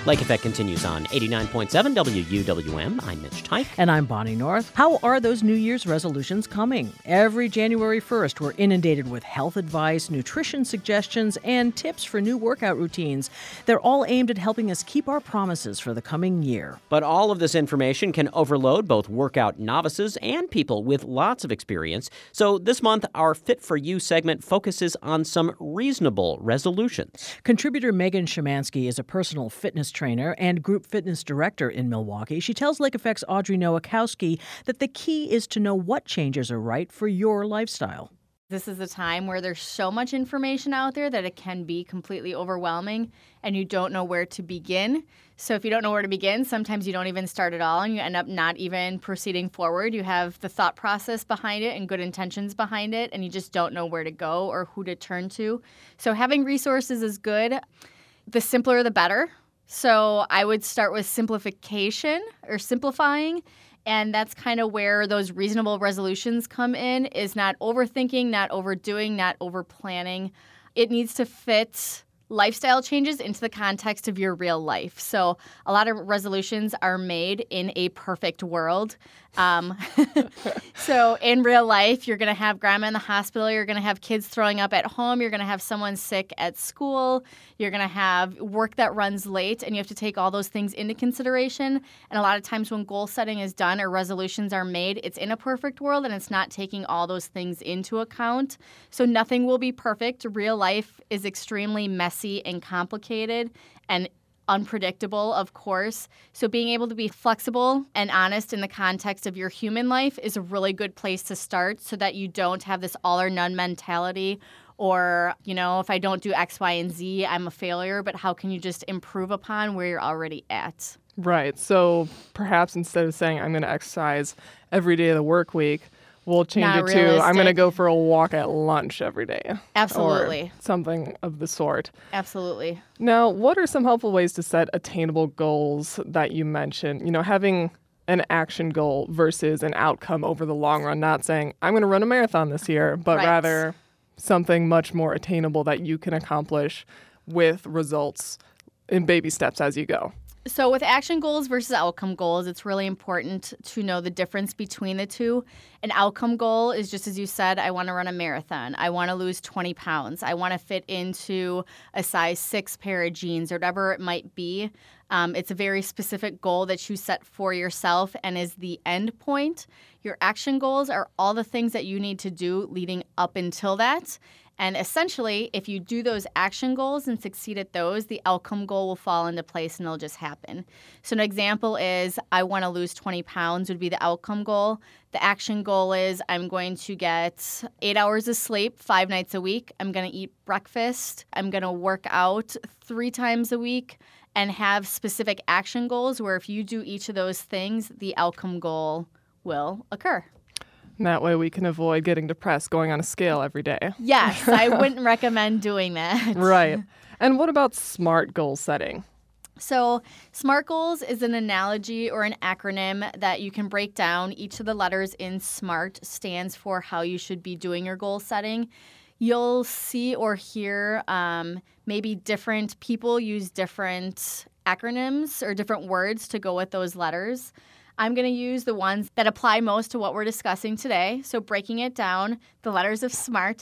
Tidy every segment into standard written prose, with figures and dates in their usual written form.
Lake Effect continues on 89.7 WUWM. I'm Mitch Tyke. And I'm Bonnie North. How are those New Year's resolutions coming? Every January 1st, we're inundated with health advice, nutrition suggestions, and tips for new workout routines. They're all aimed at helping us keep our promises for the coming year. But all of this information can overload both workout novices and people with lots of experience. So this month, our Fit for You segment focuses on some reasonable resolutions. Contributor Megan Szymanski is a personal fitness trainer and group fitness director in Milwaukee. She tells Lake Effect's Audrey Nowakowski that the key is to know what changes are right for your lifestyle. This is a time where there's so much information out there that it can be completely overwhelming and you don't know where to begin. So if you don't know where to begin, sometimes you don't even start at all and you end up not even proceeding forward. You have the thought process behind it and good intentions behind it, and you just don't know where to go or who to turn to. So having resources is good. The simpler, the better. So I would start with simplification or simplifying. And that's kind of where those reasonable resolutions come in, is not overthinking, not overdoing, not overplanning. It needs to fit lifestyle changes into the context of your real life. So a lot of resolutions are made in a perfect world. So in real life, you're going to have grandma in the hospital. You're going to have kids throwing up at home. You're going to have someone sick at school. You're going to have work that runs late, and you have to take all those things into consideration. And a lot of times when goal setting is done or resolutions are made, it's in a perfect world, and it's not taking all those things into account. So nothing will be perfect. Real life is extremely messy and complicated and unpredictable, of course. So being able to be flexible and honest in the context of your human life is a really good place to start, so that you don't have this all or none mentality, or, if I don't do X, Y, and Z, I'm a failure. But how can you just improve upon where you're already at? Right. So perhaps instead of saying I'm going to exercise every day of the work week, we'll change it to I'm going to go for a walk at lunch every day. Absolutely. Or something of the sort. Absolutely. Now, what are some helpful ways to set attainable goals that you mentioned? Having an action goal versus an outcome over the long run, not saying I'm going to run a marathon this year, but rather something much more attainable that you can accomplish with results in baby steps as you go. So with action goals versus outcome goals, it's really important to know the difference between the two. An outcome goal is, just as you said, I want to run a marathon. I want to lose 20 pounds. I want to fit into a size 6 pair of jeans, or whatever it might be. It's a very specific goal that you set for yourself and is the end point. Your action goals are all the things that you need to do leading up until that. And essentially, if you do those action goals and succeed at those, the outcome goal will fall into place and it'll just happen. So an example is I want to lose 20 pounds would be the outcome goal. The action goal is I'm going to get 8 hours of sleep 5 nights a week. I'm going to eat breakfast. I'm going to work out 3 times a week, and have specific action goals where if you do each of those things, the outcome goal will occur. And that way we can avoid getting depressed going on a scale every day. Yes, I wouldn't recommend doing that. Right. And what about SMART goal setting? So SMART goals is an analogy or an acronym that you can break down. Each of the letters in SMART stands for how you should be doing your goal setting. You'll see or hear maybe different people use different acronyms or different words to go with those letters. I'm going to use the ones that apply most to what we're discussing today. So breaking it down, the letters of SMART,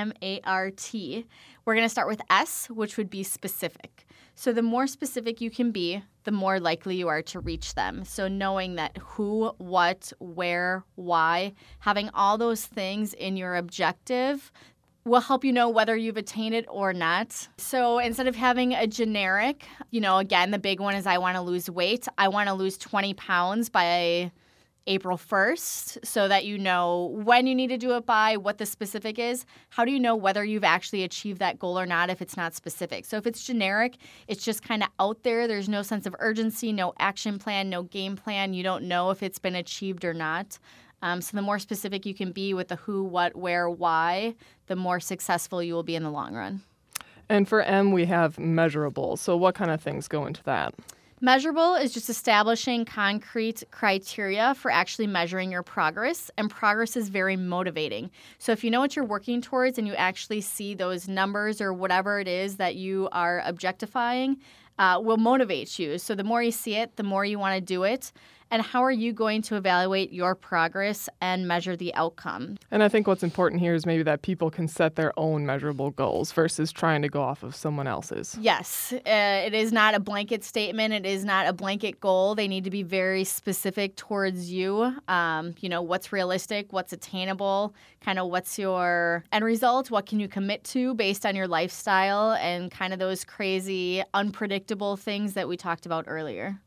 S-M-A-R-T. We're going to start with S, which would be specific. So the more specific you can be, the more likely you are to reach them. So knowing that who, what, where, why, having all those things in your objective will help you know whether you've attained it or not. So instead of having a generic, again, the big one is I want to lose weight. I want to lose 20 pounds by April 1st, so that you know when you need to do it by, what the specific is. How do you know whether you've actually achieved that goal or not if it's not specific? So if it's generic, it's just kind of out there. There's no sense of urgency, no action plan, no game plan. You don't know if it's been achieved or not. So the more specific you can be with the who, what, where, why, the more successful you will be in the long run. And for M, we have measurable. So what kind of things go into that? Measurable is just establishing concrete criteria for actually measuring your progress, and progress is very motivating. So if you know what you're working towards and you actually see those numbers or whatever it is that you are objectifying, will motivate you. So the more you see it, the more you want to do it. And how are you going to evaluate your progress and measure the outcome? And I think what's important here is maybe that people can set their own measurable goals versus trying to go off of someone else's. Yes, it is not a blanket statement. It is not a blanket goal. They need to be very specific towards you. What's realistic, what's attainable, kind of what's your end result, what can you commit to based on your lifestyle, and kind of those crazy, unpredictable things that we talked about earlier.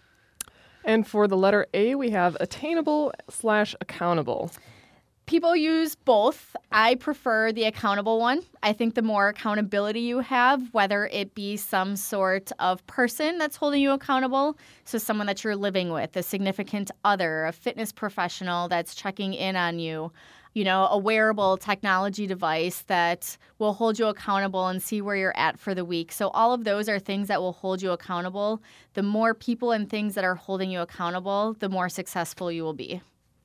And for the letter A, we have attainable/accountable. People use both. I prefer the accountable one. I think the more accountability you have, whether it be some sort of person that's holding you accountable, so someone that you're living with, a significant other, a fitness professional that's checking in on you, a wearable technology device that will hold you accountable and see where you're at for the week. So all of those are things that will hold you accountable. The more people and things that are holding you accountable, the more successful you will be.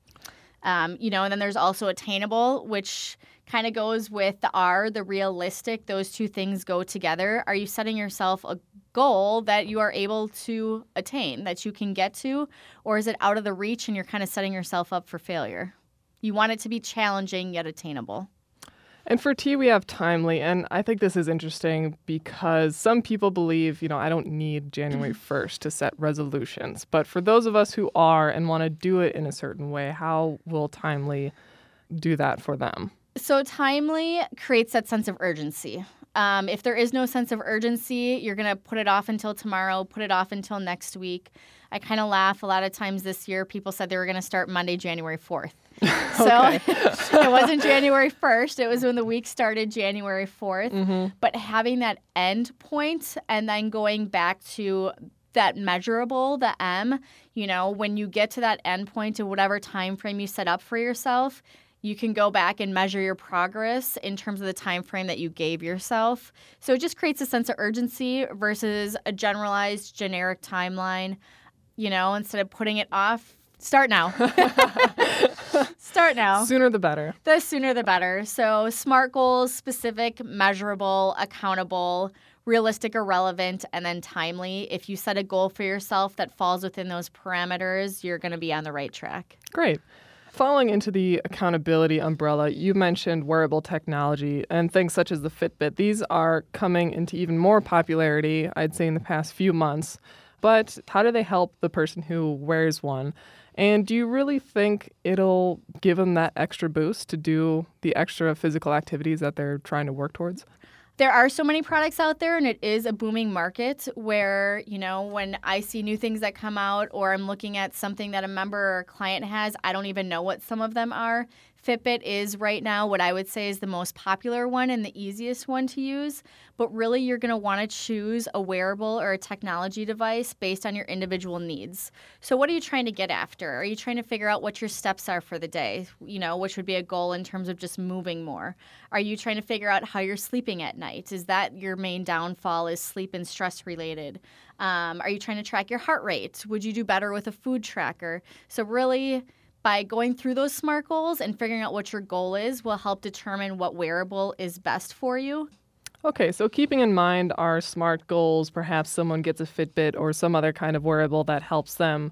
And then there's also attainable, which kind of goes with the R, the realistic. Those two things go together. Are you setting yourself a goal that you are able to attain, that you can get to, or is it out of the reach and you're kind of setting yourself up for failure? You want it to be challenging yet attainable. And for T, we have timely. And I think this is interesting because some people believe, I don't need January 1st to set resolutions. But for those of us who are and want to do it in a certain way, how will timely do that for them? So timely creates that sense of urgency. If there is no sense of urgency, you're going to put it off until tomorrow, put it off until next week. I kind of laugh. A lot of times this year, people said they were going to start Monday, January 4th. So it wasn't January 1st. It was when the week started January 4th. Mm-hmm. But having that end point and then going back to that measurable, the M, when you get to that end point of whatever time frame you set up for yourself, you can go back and measure your progress in terms of the time frame that you gave yourself. So it just creates a sense of urgency versus a generalized, generic timeline. Instead of putting it off, start now. Start now. Sooner the better. The sooner the better. So SMART goals: specific, measurable, accountable, realistic or relevant, and then timely. If you set a goal for yourself that falls within those parameters, you're going to be on the right track. Great. Falling into the accountability umbrella, you mentioned wearable technology and things such as the Fitbit. These are coming into even more popularity, I'd say, in the past few months. But how do they help the person who wears one? And do you really think it'll give them that extra boost to do the extra physical activities that they're trying to work towards? There are so many products out there, and it is a booming market where, when I see new things that come out or I'm looking at something that a member or a client has, I don't even know what some of them are. Fitbit is right now what I would say is the most popular one and the easiest one to use. But really, you're going to want to choose a wearable or a technology device based on your individual needs. So what are you trying to get after? Are you trying to figure out what your steps are for the day, which would be a goal in terms of just moving more? Are you trying to figure out how you're sleeping at night? Is that your main downfall, is sleep and stress related? Are you trying to track your heart rate? Would you do better with a food tracker? So really, by going through those SMART goals and figuring out what your goal is will help determine what wearable is best for you. Okay, so keeping in mind our SMART goals, perhaps someone gets a Fitbit or some other kind of wearable that helps them,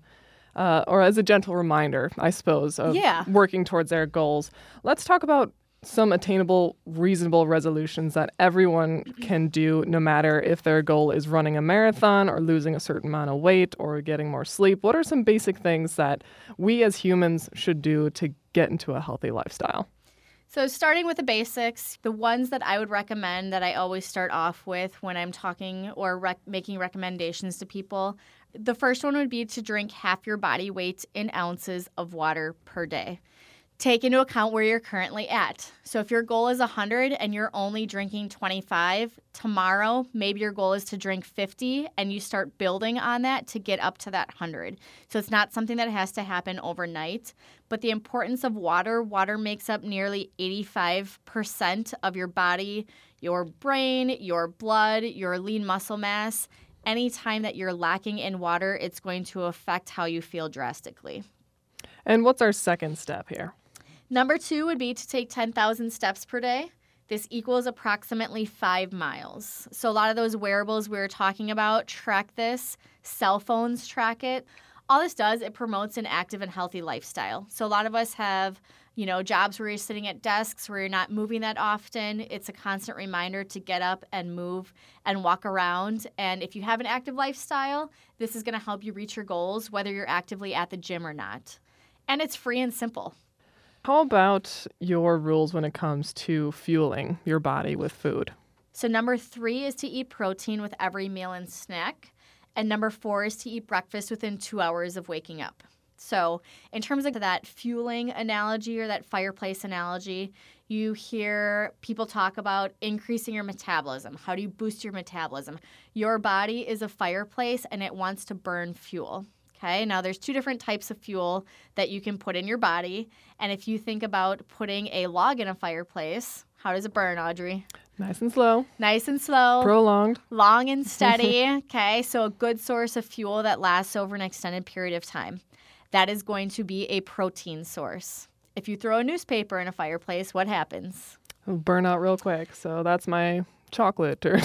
or as a gentle reminder, I suppose, of working towards their goals. Let's talk about some attainable, reasonable resolutions that everyone can do, no matter if their goal is running a marathon or losing a certain amount of weight or getting more sleep. What are some basic things that we as humans should do to get into a healthy lifestyle? So starting with the basics, the ones that I would recommend that I always start off with when I'm talking or making recommendations to people, the first one would be to drink half your body weight in ounces of water per day. Take into account where you're currently at. So if your goal is 100 and you're only drinking 25, tomorrow maybe your goal is to drink 50 and you start building on that to get up to that 100. So it's not something that has to happen overnight. But the importance of water makes up nearly 85% of your body, your brain, your blood, your lean muscle mass. Anytime that you're lacking in water, it's going to affect how you feel drastically. And what's our second step here? Number 2 would be to take 10,000 steps per day. This equals approximately 5 miles. So a lot of those wearables we were talking about track this. Cell phones track it. All this does, it promotes an active and healthy lifestyle. So a lot of us have, jobs where you're sitting at desks where you're not moving that often. It's a constant reminder to get up and move and walk around. And if you have an active lifestyle, this is going to help you reach your goals, whether you're actively at the gym or not. And it's free and simple. How about your rules when it comes to fueling your body with food? So number 3 is to eat protein with every meal and snack. And number 4 is to eat breakfast within 2 hours of waking up. So in terms of that fueling analogy or that fireplace analogy, you hear people talk about increasing your metabolism. How do you boost your metabolism? Your body is a fireplace and it wants to burn fuel. Okay, now there's 2 different types of fuel that you can put in your body. And if you think about putting a log in a fireplace, how does it burn, Audrey? Nice and slow. Nice and slow. Prolonged. Long and steady. Okay, so a good source of fuel that lasts over an extended period of time. That is going to be a protein source. If you throw a newspaper in a fireplace, what happens? It'll burn out real quick. So that's my chocolate or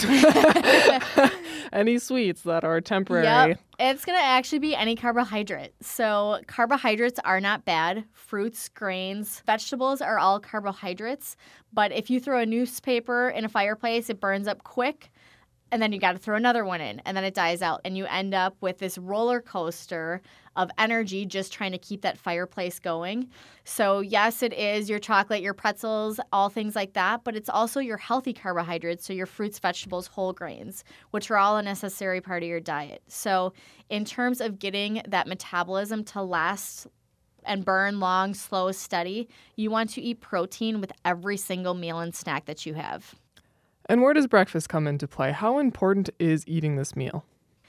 any sweets that are temporary. Yep. It's going to actually be any carbohydrate. So carbohydrates are not bad. Fruits, grains, vegetables are all carbohydrates. But if you throw a newspaper in a fireplace, it burns up quick. And then you got to throw another one in, and then it dies out. And you end up with this roller coaster of energy just trying to keep that fireplace going. So yes, it is your chocolate, your pretzels, all things like that, but it's also your healthy carbohydrates, so your fruits, vegetables, whole grains, which are all a necessary part of your diet. So in terms of getting that metabolism to last and burn long, slow, steady, you want to eat protein with every single meal and snack that you have. And where does breakfast come into play? How important is eating this meal?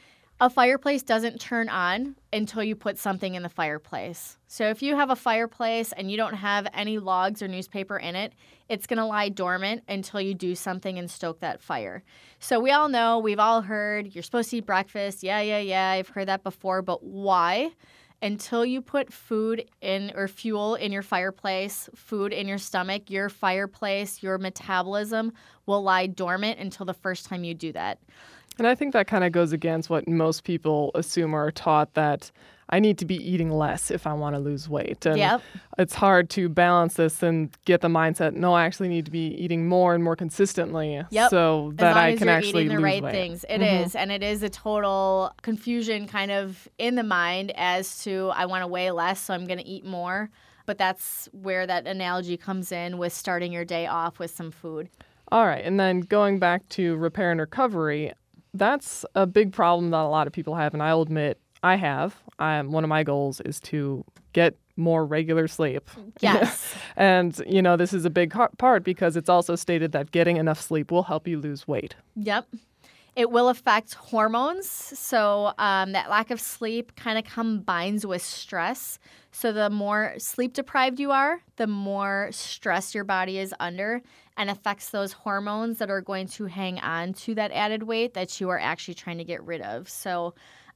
A fireplace doesn't turn on until you put something in the fireplace. So if you have a fireplace and you don't have any logs or newspaper in it, it's going to lie dormant until you do something and stoke that fire. So we all know, we've all heard, you're supposed to eat breakfast. Yeah, I've heard that before. But why? Until you put food in or fuel in your fireplace, food in your stomach, your fireplace, your metabolism will lie dormant until the first time you do that. And I think that kind of goes against what most people assume or are taught, that I need to be eating less if I want to lose weight. And it's hard to balance this and get the mindset, no, I actually need to be eating more and more consistently so that I can actually lose weight. As long as you're eating the right things. It is. And it is a total confusion kind of in the mind as to I want to weigh less, so I'm going to eat more. But that's where that analogy comes in with starting your day off with some food. All right. And then going back to repair and recovery, that's a big problem that a lot of people have. And I'll admit I have. One of my goals is to get more regular sleep. Yes. And, this is a big part because it's also stated that getting enough sleep will help you lose weight. Yep. It will affect hormones. So that lack of sleep kind of combines with stress. So the more sleep deprived you are, the more stress your body is under, and affects those hormones that are going to hang on to that added weight that you are actually trying to get rid of. So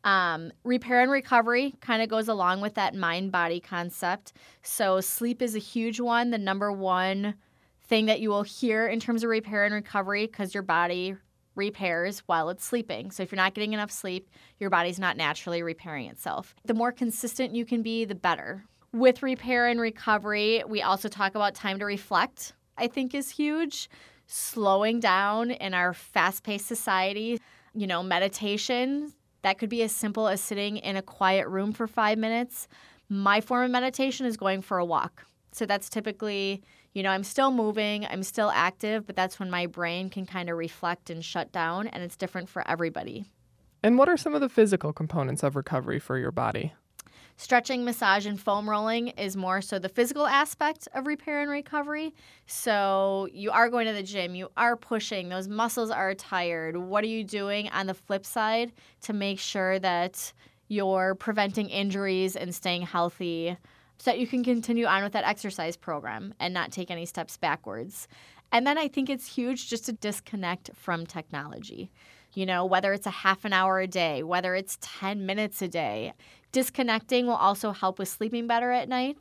repair and recovery kind of goes along with that mind-body concept. So sleep is a huge one, the number one thing that you will hear in terms of repair and recovery, because your body repairs while it's sleeping. So if you're not getting enough sleep, your body's not naturally repairing itself. The more consistent you can be, the better. With repair and recovery, we also talk about time to reflect, I think is huge. Slowing down in our fast-paced society, meditation, that could be as simple as sitting in a quiet room for 5 minutes. My form of meditation is going for a walk. So that's typically, I'm still moving, I'm still active, but that's when my brain can kind of reflect and shut down, and it's different for everybody. And what are some of the physical components of recovery for your body? Stretching, massage, and foam rolling is more so the physical aspect of repair and recovery. So you are going to the gym, you are pushing, those muscles are tired. What are you doing on the flip side to make sure that you're preventing injuries and staying healthy so that you can continue on with that exercise program and not take any steps backwards? And then I think it's huge just to disconnect from technology. Whether it's a half an hour a day, whether it's 10 minutes a day. Disconnecting will also help with sleeping better at night.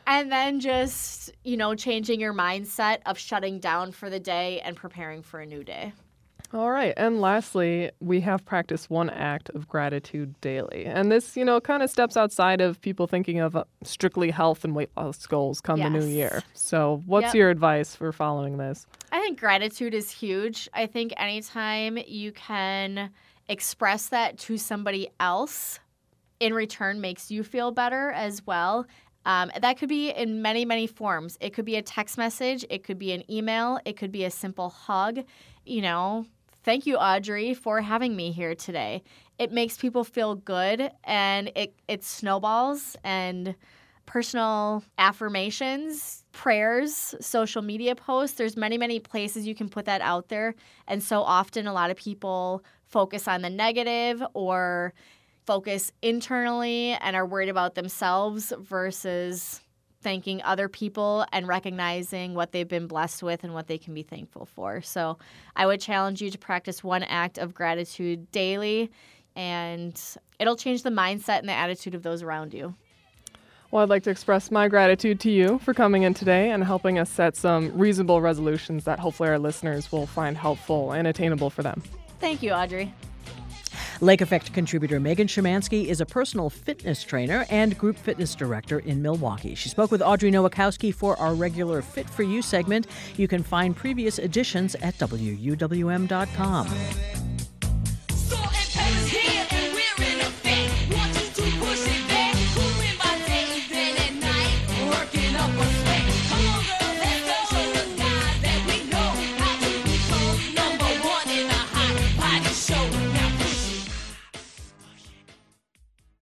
And then just, changing your mindset of shutting down for the day and preparing for a new day. All right. And lastly, we have practiced one act of gratitude daily. And this, kind of steps outside of people thinking of strictly health and weight loss goals come the new year. So what's your advice for following this? I think gratitude is huge. I think anytime you can express that to somebody else in return makes you feel better as well. That could be in many, many forms. It could be a text message. It could be an email. It could be a simple hug. Thank you, Audrey, for having me here today. It makes people feel good, and it snowballs, and personal affirmations, prayers, social media posts. There's many, many places you can put that out there. And so often a lot of people focus on the negative or focus internally and are worried about themselves versus thanking other people and recognizing what they've been blessed with and what they can be thankful for. So I would challenge you to practice one act of gratitude daily, and it'll change the mindset and the attitude of those around you. Well, I'd like to express my gratitude to you for coming in today and helping us set some reasonable resolutions that hopefully our listeners will find helpful and attainable for them. Thank you, Audrey. Lake Effect contributor Megan Szymanski is a personal fitness trainer and group fitness director in Milwaukee. She spoke with Audrey Nowakowski for our regular Fit for You segment. You can find previous editions at WUWM.com.